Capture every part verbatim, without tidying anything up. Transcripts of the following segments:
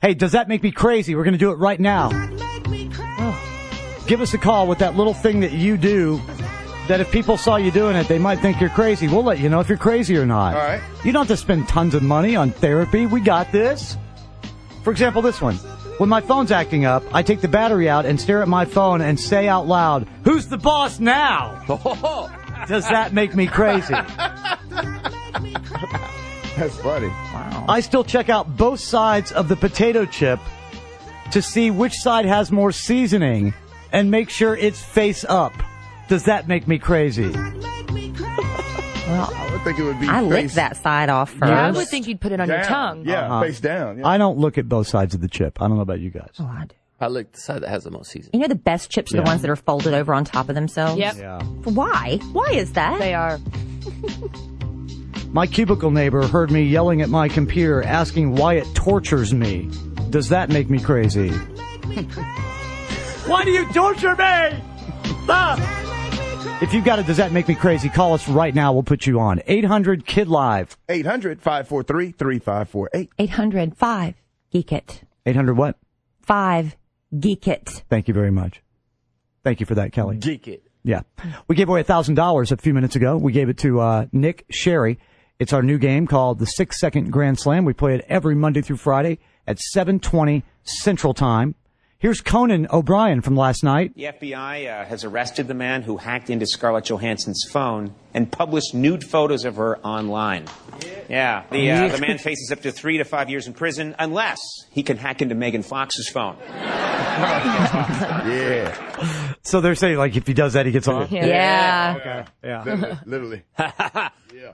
Hey, does that make me crazy? We're going to do it right now. Oh. Give us a call with that little thing that you do that if people saw you doing it, they might think you're crazy. We'll let you know if you're crazy or not. All right. You don't have to spend tons of money on therapy. We got this. For example, this one. When my phone's acting up, I take the battery out and stare at my phone and say out loud, "Who's the boss now?" Does that make me crazy? That's funny. Wow. I still check out both sides of the potato chip to see which side has more seasoning and make sure it's face up. Does that make me crazy? Well, I would think it would be I face licked that side off first. Yeah, I would think you'd put it on down. your tongue. Yeah, Uh-huh. face down. Yeah. I don't look at both sides of the chip. I don't know about you guys. Oh, I do. I like the side that has the most seasoning. You know the best chips are Yeah. the ones that are folded over on top of themselves? Yep. Yeah. Why? Why is that? They are. My cubicle neighbor heard me yelling at my computer, asking why it tortures me. Does that make me crazy? Why do you torture me? Ah! If you've got a Does That Make Me Crazy, call us right now. We'll put you on. eight hundred kid live. eight hundred, five four three, three five four eight. eight hundred five Geek It. eight hundred what? five Geek It. Thank you very much. Thank you for that, Kelly. Geek it. Yeah. We gave away one thousand dollars a few minutes ago. We gave it to uh, Nick Sherry. It's our new game called the Six Second Grand Slam. We play it every Monday through Friday at seven twenty Central Time. Here's Conan O'Brien from last night. The F B I uh, has arrested the man who hacked into Scarlett Johansson's phone and published nude photos of her online. Yeah, the, uh, the man faces up to three to five years in prison unless he can hack into Megan Fox's phone. Yeah. So they're saying, like, if he does that, he gets off? Yeah. Yeah. Yeah. Literally. Literally. Yeah.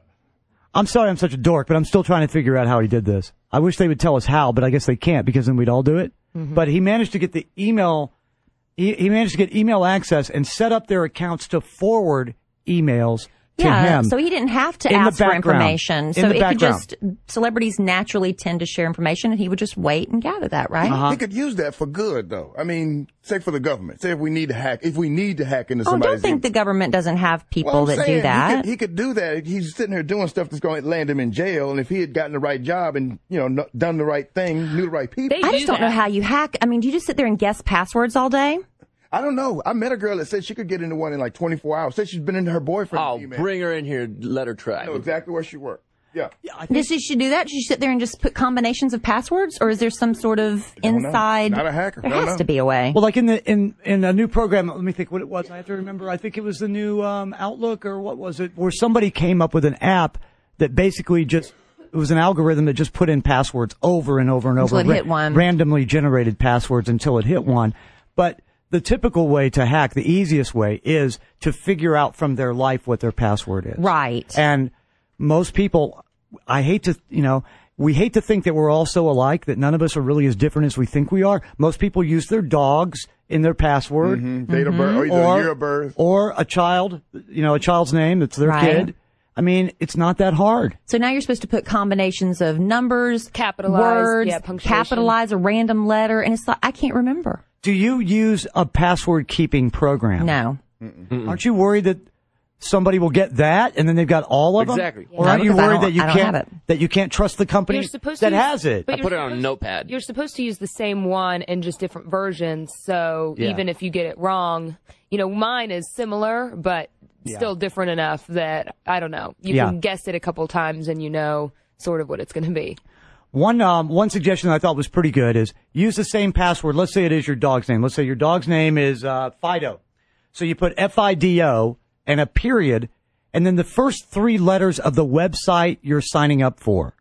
I'm sorry I'm such a dork, but I'm still trying to figure out how he did this. I wish they would tell us how, but I guess they can't because then we'd all do it. Mm-hmm. But he managed to get the email, he, he managed to get email access and set up their accounts to forward emails to Yeah, him. so he didn't have to In the ask for background. information. In So the it could background. just, celebrities naturally tend to share information, and he would just wait and gather that, right? Uh-huh. He could use that for good, though. I mean, say for the government. Say if we need to hack, if we need to hack into Oh, somebody's. don't think the government doesn't have people Well, I'm that saying, do that. He could, he could do that. He's sitting here doing stuff that's going to land him in jail. And if he had gotten the right job and, you know, no- done the right thing, knew the right people. They I do just don't know that. how you hack. I mean, do you just sit there and guess passwords all day? I don't know. I met a girl that said she could get into one in like twenty-four hours. Said she's been into her boyfriend's Oh, email. bring her in here. Let her try. I know exactly where she worked. Yeah. Does she should do that? Should she sit there and just put combinations of passwords, or is there some sort of Don't know. inside? Not a hacker. There Don't has know. to be a way. Well, like in the in in a new program, let me think what it was. I have to remember. I think it was the new um, Outlook or what was it, where somebody came up with an app that basically just it was an algorithm that just put in passwords over and over and over, Until it hit one. randomly generated passwords until it hit one. But the typical way to hack, the easiest way, is to figure out from their life what their password is. Right. And most people, I hate to, you know, we hate to think that we're all so alike, that none of us are really as different as we think we are. Most people use their dogs in their password. Mm-hmm. Date of birth, or either Or, year of birth. or a child, you know, a child's name that's their Right. kid. I mean, it's not that hard. So now you're supposed to put combinations of numbers, Capitalize, words, yeah, punctuation. capitalize a random letter, and it's like, I can't remember. Do you use a password keeping program? No. Aren't you worried that somebody will get that and then they've got all of them? Exactly. Or No, aren't you because I worried don't- that you I don't have can't it. that you can't trust the company You're supposed that to use- has it? but I you're put it on a supposed- notepad. You're supposed to use the same one in just different versions. So Yeah. even if you get it wrong, you know, mine is similar, but Yeah. still different enough that, I don't know, you Yeah. can guess it a couple times and you know sort of what it's going to be. One um, one suggestion I thought was pretty good is use the same password. Let's say it is your dog's name. Let's say your dog's name is uh, Fido. So you put F I D O and a period, and then the first three letters of the website you're signing up for.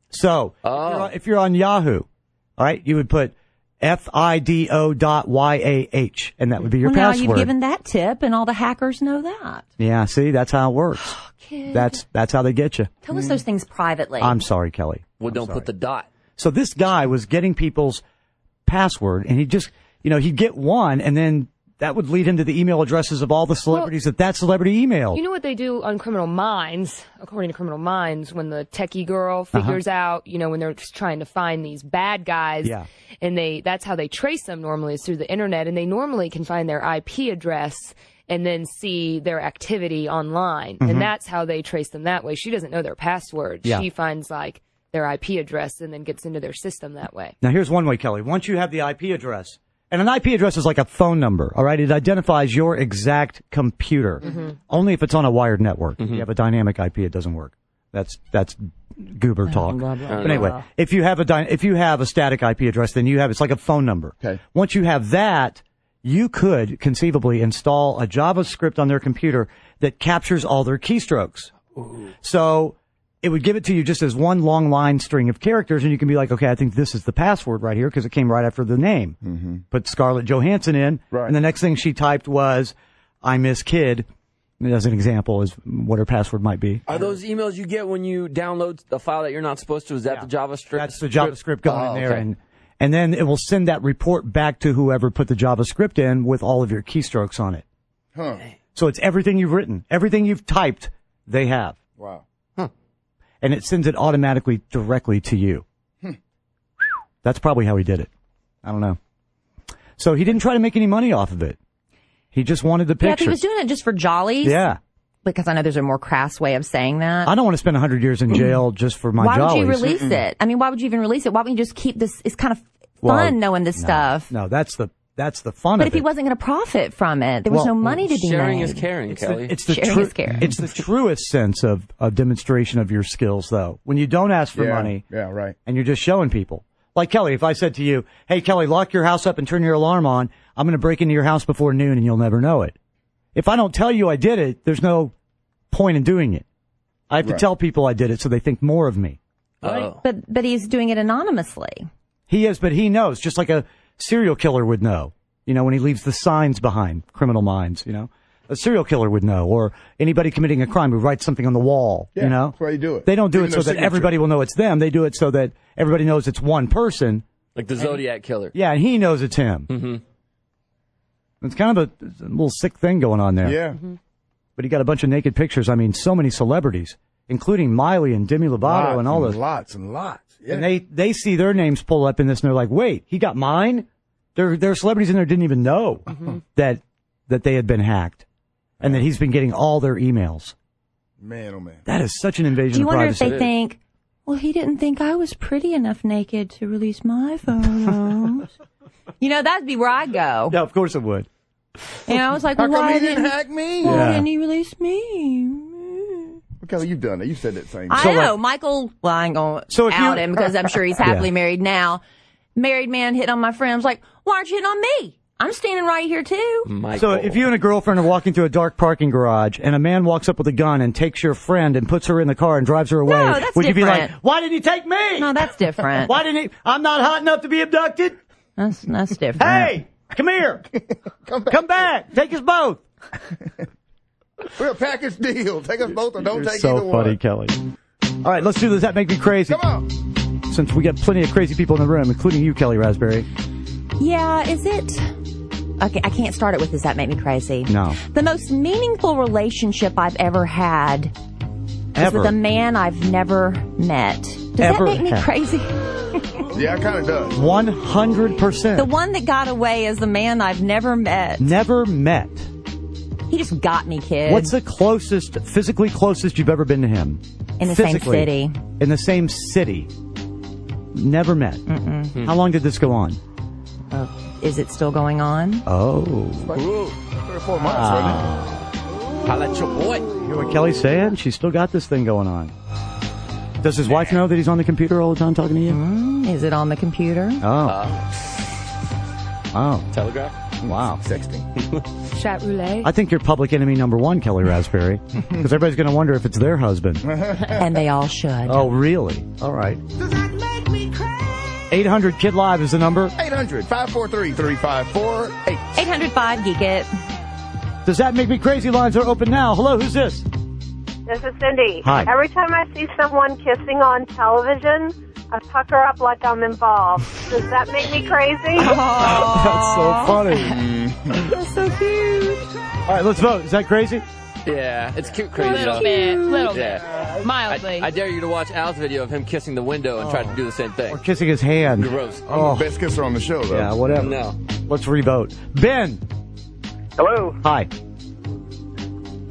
So if, you're on, if you're on Yahoo, all right, you would put F I D O dot Y A H, and that would be your well, now password. you've given that tip, and all the hackers know that. Yeah, see, that's how it works. Kid. That's that's how they get you. Tell us those things privately. I'm sorry, Kelly. Well, I'm don't sorry. put the dot. So this guy was getting people's password, and he just, you know, he'd get one, and then that would lead him to the email addresses of all the celebrities that that celebrity emailed. You know what they do on Criminal Minds, according to Criminal Minds, when the techie girl figures out, you know, when they're trying to find these bad guys, Yeah. and they that's how they trace them normally is through the internet, and they normally can find their I P address and then see their activity online, and that's how they trace them that way. She doesn't know their password. Yeah. She finds like their I P address and then gets into their system that way. Now, here's one way, Kelly. Once you have the I P address, and an I P address is like a phone number, all right? It identifies your exact computer. Mm-hmm. Only if it's on a wired network. Mm-hmm. If you have a dynamic I P, it doesn't work. That's that's goober talk. Blah, blah, blah. But anyway, if you have a dy- if you have a static I P address, then you have it's like a phone number. Okay. Once you have that, you could conceivably install a JavaScript on their computer that captures all their keystrokes. Ooh. So it would give it to you just as one long line string of characters, and you can be like, okay, I think this is the password right here because it came right after the name. Mm-hmm. Put Scarlett Johansson in, right. and the next thing she typed was, I miss kid. As an example, is what her password might be. Are those emails you get when you download a file that you're not supposed to? Is that yeah. the JavaScript? That's the JavaScript going oh, in there, okay. and and then it will send that report back to whoever put the JavaScript in with all of your keystrokes on it. Huh. So it's everything you've written, everything you've typed, they have. Wow. Huh. And it sends it automatically directly to you. Hmm. That's probably how he did it. I don't know. So he didn't try to make any money off of it. He just wanted the picture. Yeah, if he was doing it just for jollies. Yeah. Because I know there's a more crass way of saying that. I don't want to spend one hundred years in jail just for my why jollies. Why would you release Mm-mm. it? I mean, why would you even release it? Why wouldn't you just keep this? It's kind of fun well, knowing this no, stuff. No, that's the that's the fun but of it. But if he wasn't going to profit from it, there was well, no money to be sharing made. Is caring, it's Kelly. The, it's the sharing tru- is caring. It's the truest sense of a demonstration of your skills, though. When you don't ask for yeah, money, yeah, right, and you're just showing people. Like Kelly, if I said to you, "Hey, Kelly, lock your house up and turn your alarm on. I'm going to break into your house before noon, and you'll never know it." If I don't tell you I did it, there's no point in doing it. I have to right. tell people I did it so they think more of me. Right. Oh. But but he's doing it anonymously. He is, but he knows, just like a serial killer would know. You know, when he leaves the signs behind, Criminal Minds, you know. A serial killer would know, or anybody committing a crime who writes something on the wall, yeah, you know. That's why you do it. They don't do Even it so that signature. everybody will know it's them. They do it so that everybody knows it's one person. Like the Zodiac and, killer. Yeah, and he knows it's him. Mm-hmm. It's kind of a, a little sick thing going on there. Yeah. Mm-hmm. But he got a bunch of naked pictures. I mean, so many celebrities, including Miley and Demi Lovato lots and all those. And lots and lots. Yeah. And they, they see their names pull up in this and they're like, wait, he got mine? There, there are celebrities in there who didn't even know mm-hmm. that, that they had been hacked and that he's been getting all their emails. Man, oh man. That is such an invasion Do you of wonder privacy. if they think, well, he didn't think I was pretty enough naked to release my photos? You know, that'd be where I go. Yeah, of course it would. And I was like, How well, come why he didn't, didn't hack me? Why Yeah. didn't he release me? Well, Kelly, you've done it. You said that same I thing. know. Michael, well, I ain't going to So if out you- him because I'm sure he's happily Yeah. married now. Married man hit on my friend. I was like, why aren't you hitting on me? I'm standing right here, too. Michael. So if you and a girlfriend are walking through a dark parking garage and a man walks up with a gun and takes your friend and puts her in the car and drives her away, No, that's would you be like, different. why didn't he take me? No, that's different. Why didn't he? I'm not hot enough to be abducted. That's, that's different. Hey, come here. Come back. Come back. Take us both. We're a package deal. Take us both or don't You're take so either funny, one. Kelly. All right, let's do this. That make me crazy. Come on. Since we got plenty of crazy people in the room, including you, Kelly Raspberry. Yeah, is it? Okay, I can't start it with Does That Make Me Crazy? No. The most meaningful relationship I've ever had is Ever. with a man I've never met. Does Ever that make me had. crazy? Yeah, it kind of does. one hundred percent. The one that got away is the man I've never met. Never met. He just got me, kid. What's the closest, physically closest you've ever been to him? In the same Physically. city. In the same city. Never met. Mm-mm. How long did this go on? Uh, is it still going on? Oh. Like three or four months, Wow. Holla at your boy. You hear what Kelly's saying? She's still got this thing going on. Does his wife know that he's on the computer all the time talking to you? Mm, is it on the computer? Oh. Uh, Oh. Telegraph. Wow. wasn't it? Sexting. Chat roulette. I think you're public enemy number one, Kelly Raspberry. Because everybody's going to wonder if it's their husband. And they all should. Oh, really? All right. eight hundred Kid Live is the number. eight hundred, five four three, three five four eight. eight hundred five Geek It. Does that make me crazy? Lines are open now. Hello, who's this? This is Cindy. Hi. Every time I see someone kissing on television, I pucker up like I'm involved. Does that make me crazy? That's so funny. That's so cute. All right, let's vote. Is that crazy? Yeah, it's cute, A crazy little though. bit. little Yeah. bit. Mildly. I, I dare you to watch Al's video of him kissing the window and try to do the same thing. Or kissing his hand. Gross. I'm Oh. the best kisser on the show, though. Yeah, whatever. No. Let's revote. Ben. Hello. Hi.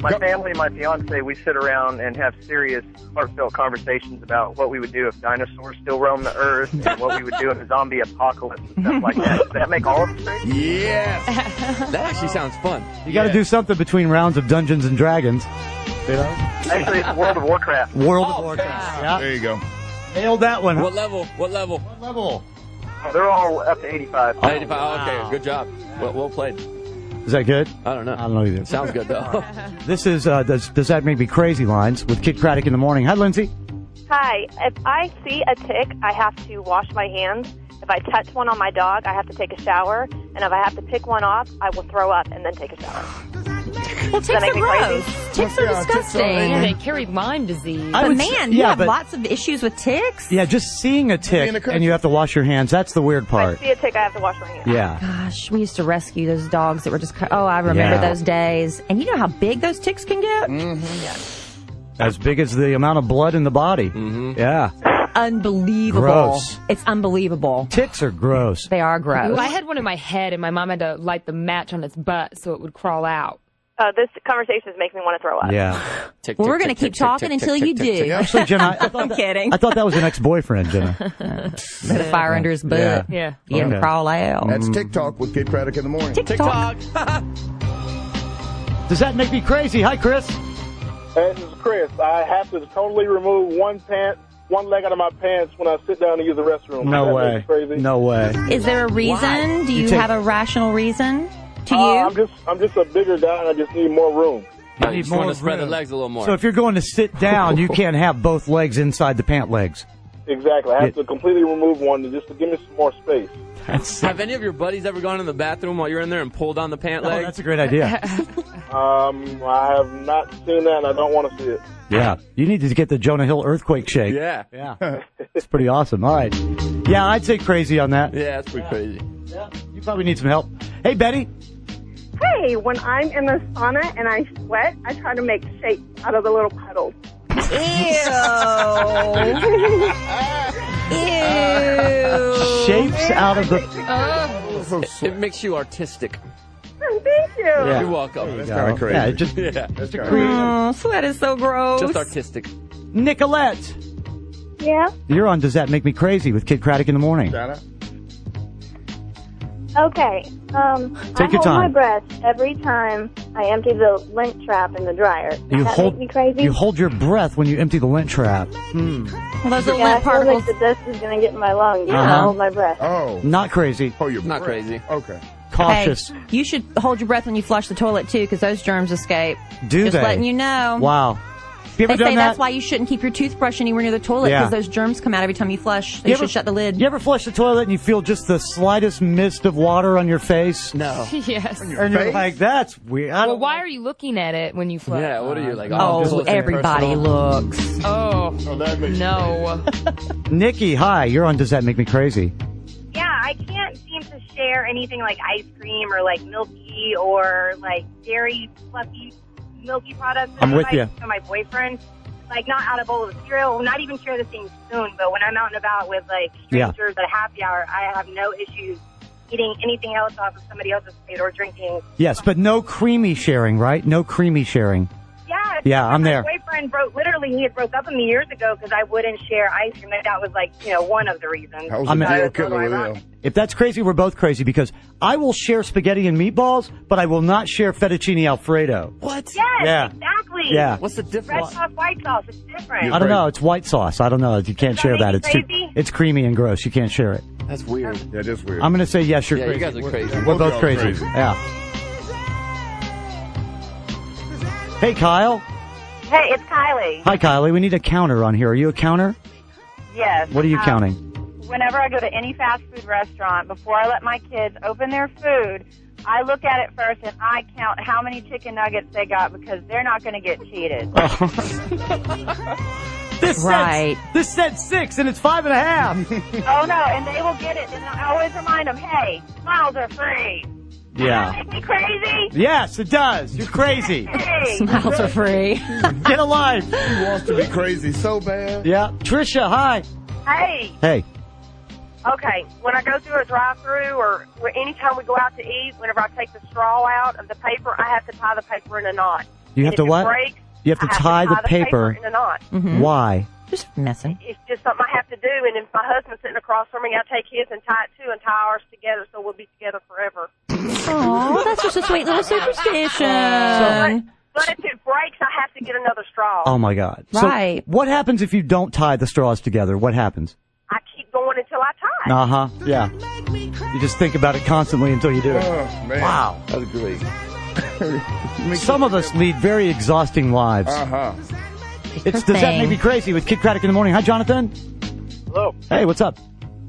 My family and my fiance, we sit around and have serious, heartfelt conversations about what we would do if dinosaurs still roam the earth and what we would do in a zombie apocalypse and stuff like that. Does that make all of us crazy? Yes. That actually sounds fun. You got to Yeah. do something between rounds of Dungeons and Dragons. You know? Actually, it's World of Warcraft. World of Oh, Warcraft. Yeah. There you go. Nailed that one. What level? What level? What level? They're all up to eighty-five. eighty-five. Oh, okay, good job. Well, well played. Is that good? I don't know. I don't know either. Sounds good, though. This is uh, does, does that make me crazy lines with Kid Craddock in the morning. Hi, Lindsay. Hi. If I see a tick, I have to wash my hands. If I touch one on my dog, I have to take a shower. And if I have to pick one off, I will throw up and then take a shower. Well, that ticks are make me gross. crazy? Ticks are Yeah, ticks are- disgusting. Yeah, they carry Lyme disease. I But would man, s- you yeah, have but- lots of issues with ticks. Yeah, just seeing a tick in the country. and you have to wash your hands. That's the weird If I part. see a tick, I have to wash my hands. Yeah. Gosh, we used to rescue those dogs that were just. Oh, I remember Yeah. those days. And you know how big those ticks can get? As big as the amount of blood in the body. Mm-hmm. Yeah. Unbelievable. Gross. It's unbelievable. Ticks are gross. They are gross. Well, I had one in my head, and my mom had to light the match on its butt so it would crawl out. Uh, this conversation is making me want to throw up. Yeah. Tick, Well, tick, we're going to tick, keep tick, talking tick, until tick, you tick, tick, do. tick. Actually, Jenna, I, I thought I'm that, kidding. I thought that was an ex-boyfriend, Jenna. Put a fire under his butt. Yeah. Yeah. Get him Okay. crawl out. That's TikTok with Kid Craddock in the morning. TikTok. Does that make me crazy? Hi, Chris. This is Chris. I have to totally remove one pant, one leg out of my pants when I sit down to use the restroom. No That way. makes Crazy. No way. Is there a reason? Do you, You take- have a rational reason to Uh, you? I'm just, I'm just a bigger guy, and I just need more room. No, need you just more want to spread room. the legs a little more. So if you're going to sit down, you can't have both legs inside the pant legs. Exactly. I have Yeah. to completely remove one to just to give me some more space. That's, Have any of your buddies ever gone in the bathroom while you're in there and pulled on the pant oh, leg? that's a great idea. Um, I have not seen that, and I don't want to see it. Yeah. You need to get the Jonah Hill earthquake shake. Yeah. Yeah. It's pretty awesome. All right. Yeah, I'd say crazy on that. Yeah, that's pretty crazy. Yeah. You probably need some help. Hey, Betty. Hey, when I'm in the sauna and I sweat, I try to make shapes out of the little puddles. Ew. Ew. Shapes out of the... It, it makes you artistic. Thank you. Yeah. You're welcome. That's kind of crazy. Yeah, it just, Yeah. That's kind of Oh, sweat is so gross. Just artistic. Nicolette. Yeah? You're on Does That Make Me Crazy with Kid Craddock in the morning. Shout out. Okay. Um, Take I your hold time. my breath every time I empty the lint trap in the dryer. Does You that hold, make me crazy? you hold your breath when you empty the lint trap. Hmm. Well, those little yeah, I lint feel particles. like the dust is going to get in my lungs. Uh-huh. I hold my breath. Oh. Not crazy. Oh, you're Not breath. crazy. Okay. Cautious. Hey, you should hold your breath when you flush the toilet too, because those germs escape. Do Just they? letting you know. Wow. You ever They done say that? that's why you shouldn't keep your toothbrush anywhere near the toilet, Yeah. because those germs come out every time you flush. So You you, ever- should shut the lid. You ever flush the toilet and you feel just the slightest mist of water on your face? No. Yes. And you're Face? like, that's weird. I Well, don't why are you looking at it when you flush? Yeah, what are you, like? Oh, just looking everybody personal? looks. Oh, Oh, that makes no. Nikki, hi. You're on Does That Make Me Crazy? Yeah, I can't seem to share anything like ice cream or like milky or like dairy fluffy milky products. I'm with my, ya. For my boyfriend, like not out a bowl of cereal, not even share the same spoon. But when I'm out and about with like Yeah. strangers at a happy hour, I have no issues eating anything else off of somebody else's plate or drinking. Yes, but no creamy sharing, right? No creamy sharing. Yeah, Yeah, I'm my there. boyfriend broke. Literally, he had broke up with me years ago because I wouldn't share ice cream. And that was like you know one of the reasons. How's I'm the in- deal I was killer with totally him? If that's crazy, we're both crazy because I will share spaghetti and meatballs, but I will not share fettuccine Alfredo. What? Yes, Yeah. exactly. Yeah. What's the Red difference? sauce, white sauce, it's different. I don't know. It's white sauce. I don't know. You can't Does that share make that. you It's too. crazy? It's creamy and gross. You can't share it. That's weird. Yeah, that's weird. I'm going to say yes. You're Yeah, you crazy. guys are We're- crazy. We're Both both y'all crazy. crazy. Yeah. Hey, Kyle. Hey, it's Kylie. Hi, Kylie. We need a counter on here. Are you a counter? Yes. What are you Um, counting? Whenever I go to any fast food restaurant, before I let my kids open their food, I look at it first and I count how many chicken nuggets they got because they're not going to get cheated. This Right. Said, this said six, and it's five and a half. Oh, no, and they will get it. And I always remind them, hey, smiles are free. Yeah. That makes me crazy. Yes, it does. You're crazy. Hey. Smiles are free. Get a life. He wants to be crazy so bad. Yeah. Trisha, hi. Hey. Hey. Okay, when I go through a drive-through or where- anytime we go out to eat, whenever I take the straw out of the paper, I have to tie the paper in a knot. You have And to if what? It breaks, You have to I tie the the paper. in a knot. Mm-hmm. Why? Just messing. It's just something I have to do, and if my husband's sitting across from me, I take his and tie it too, and tie ours together, so we'll be together forever. Oh, that's just a sweet little superstition. But if it breaks, I have to get another straw. Oh my God! Right. So what happens if you don't tie the straws together? What happens? I keep going until I tie. Uh huh. Yeah. You just think about it constantly until you do it. Oh, man. Wow. That's great. Some of us lead very exhausting lives. Uh-huh. It's Does That Make Me Crazy with Kid Craddock in the morning. Hi, Jonathan. Hello. Hey, what's up?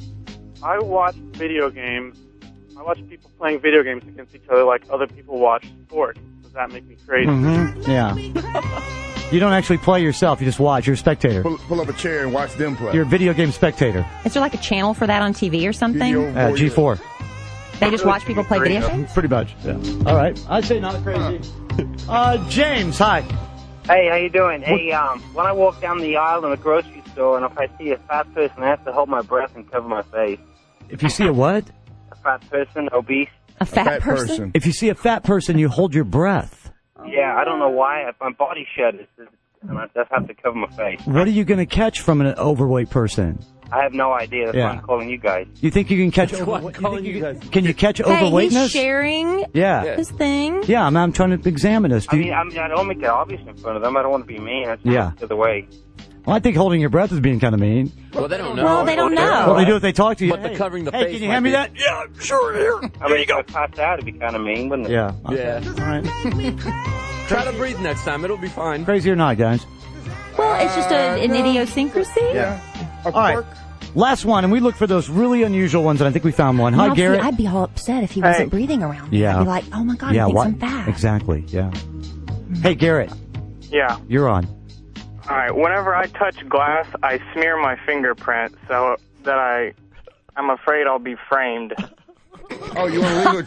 I watch video games. I watch people playing video games against each other like other people watch sports. Does that make me crazy? Mm-hmm. Yeah. You don't actually play yourself. You just watch. You're a spectator. Pull, pull up a chair and watch them play. You're a video game spectator. Is there like a channel for that on T V or something? Video Uh, G four. They just watch people play video games? Pretty much. Yeah. All right. I'd say not crazy. Uh, James, hi. Hey, how you doing? Hey, um, when I walk down the aisle in the grocery store and if I see a fat person, I have to hold my breath and cover my face. If you see a what? A fat person, obese. A fat, fat person? person? If you see a fat person, you hold your breath. Yeah, I don't know why. My body shudders, and I just have to cover my face. What are you going to catch from an overweight person? I have no idea. That's Yeah. why I'm calling you guys. You think you can catch? That's why I'm you think calling you you can, guys. can you catch Hey, overweightness? he's sharing Yeah. his thing. Yeah, I'm, I'm trying to examine this. I Do mean, you- I mean, I don't make it obvious in front of them. I don't want to be mean. I just Yeah. look the other way. Well, I think holding your breath is being kind of mean. Well, they don't know. Well, they don't know. Well, they do if they talk to you. But the Hey, covering the hey, face can you might hand me be- that? Yeah, sure. Here. I mean, if I passed out, it'd be kind of mean, wouldn't it? Yeah. Yeah. All right. Try to breathe next time. It'll be fine. Crazy or not, guys? Well, it's just a, an idiosyncrasy. Yeah. A All right. quirk. Last one, and we looked for those really unusual ones, and I think we found one. Hi, Now, see, Garrett. I'd be all upset if he wasn't breathing around me. Yeah. I'd be like, oh my God, yeah, he thinks what? I'm fat. Exactly. Yeah. Hey, Garrett, Yeah. you're on. All right. Whenever I touch glass, I smear my fingerprint so that I, I'm afraid I'll be framed. Oh, you want to leave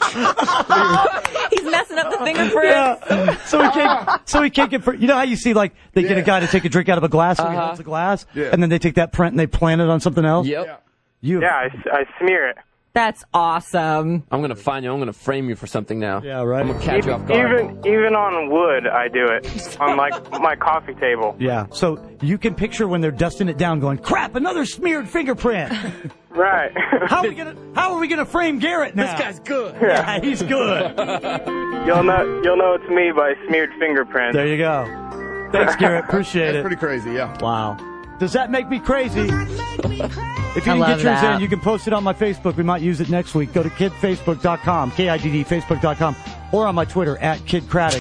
a... He's messing up the fingerprint. Yeah. So he can't. So he can't get. You know how you see like they get a guy to take a drink out of a glass, so he Uh-huh. holds a glass, Yeah. and then they take that print and they plant it on something else. Yep. You. Yeah, I, s- I smear it. That's awesome. I'm gonna find you. I'm gonna frame you for something now. Yeah, right. I'm gonna catch you off guard. Even even on wood, I do it on like my coffee table. Yeah. So you can picture when they're dusting it down, going, "Crap, another smeared fingerprint." Right. How are we gonna? How are we gonna frame Garrett now? This guy's good. Yeah, he's good. You'll know you'll know it's me by smeared fingerprints. There you go. Thanks, Garrett. Appreciate That's it. pretty crazy, yeah. Wow. Does that make me crazy? If you I can love get yours that. in, you can post it on my Facebook. We might use it next week. Go to kid facebook dot com, K I D D Facebook dot com, or on my Twitter, at Kid Craddock.